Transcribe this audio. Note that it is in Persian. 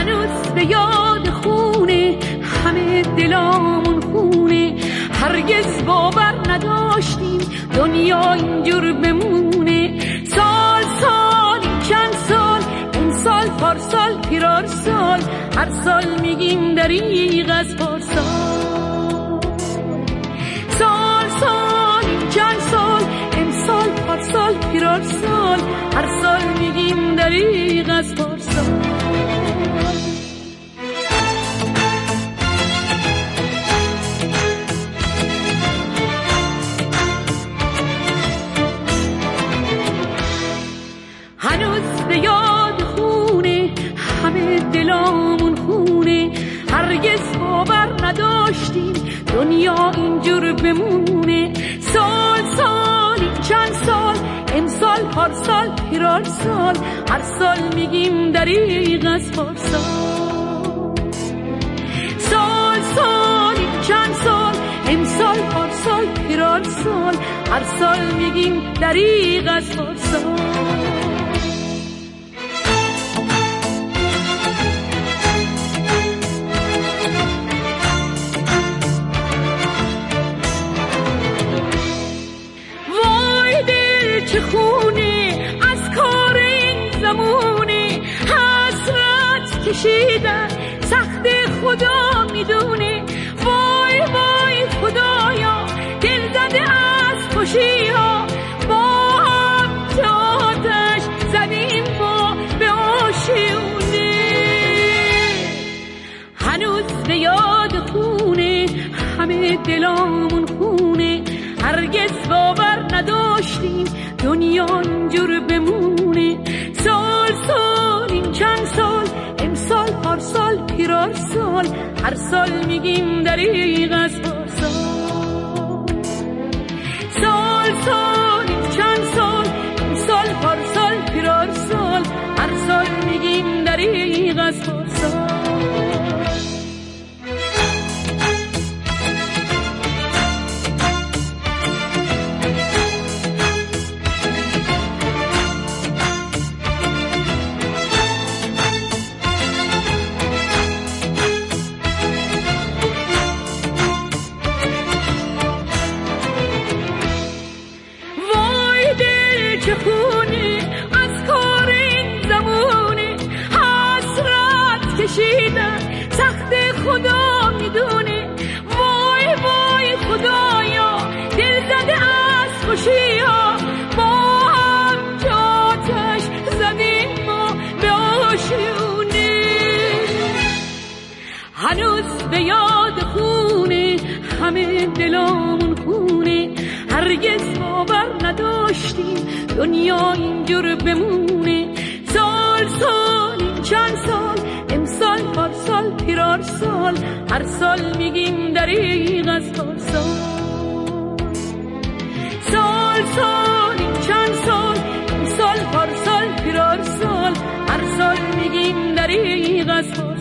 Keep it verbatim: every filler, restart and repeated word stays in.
هنوز به یاد خونه همه دلامون خونه، هرگز باور نداشتیم دنیا اینجور بمونه. سال سال چند سال، این سال پارسال پیرار سال، هر سال میگیم دریغ از پارسال. سال سال چند سال، امسال پارسال پیرار سال، هر سال میگیم دریغ از پارسال. هنوز به یاد خونه همه دلامون خونه، هرگز باور نداشتیم دنیا اینجور بمونه. سال سال چند سال، امسال پارسال پیرار سال، هر سال میگیم دریغ از پارسال. سال سال چند سال، امسال پارسال پیرار سال، هر سال میگیم دریغ از پارسال. چه خونه از کار این زمونه، حسرت کشیدن سخت خدا میدونه. وای وای خدایا دل زده از خوشی ها، با هم که آتش زدیم ما به آشیونه. هنوز به یاد خونه همه دلامون خونه، هرگز باور نداشتیم دنیا اینجور بمونه. سال سال این چند سال، امسال پارسال پیرار سال، هر سال میگیم دریغ از پارسال. سال سال این چند سال، امسال پارسال پیرار سال، هر سال میگیم دریغ از پارسال. چه خونه از کار این زمونه، حسرت کشیدن سخت خدا میدونه. وای وای خدایا دل زده از خوشی ها، با هم که آتش زدیم ما به آشیونه. هنوز به یاد خونه همه دلامون خونه، هرگز باور نداشتیم دنیا اینجور بمونه. سال سال چند سال، امسال پارسال پیرار سال، هر سال میگیم دریغ از پارسال. سال سال چند سال، امسال پارسال پیرار سال، هر سال میگیم دریغ از پارسال.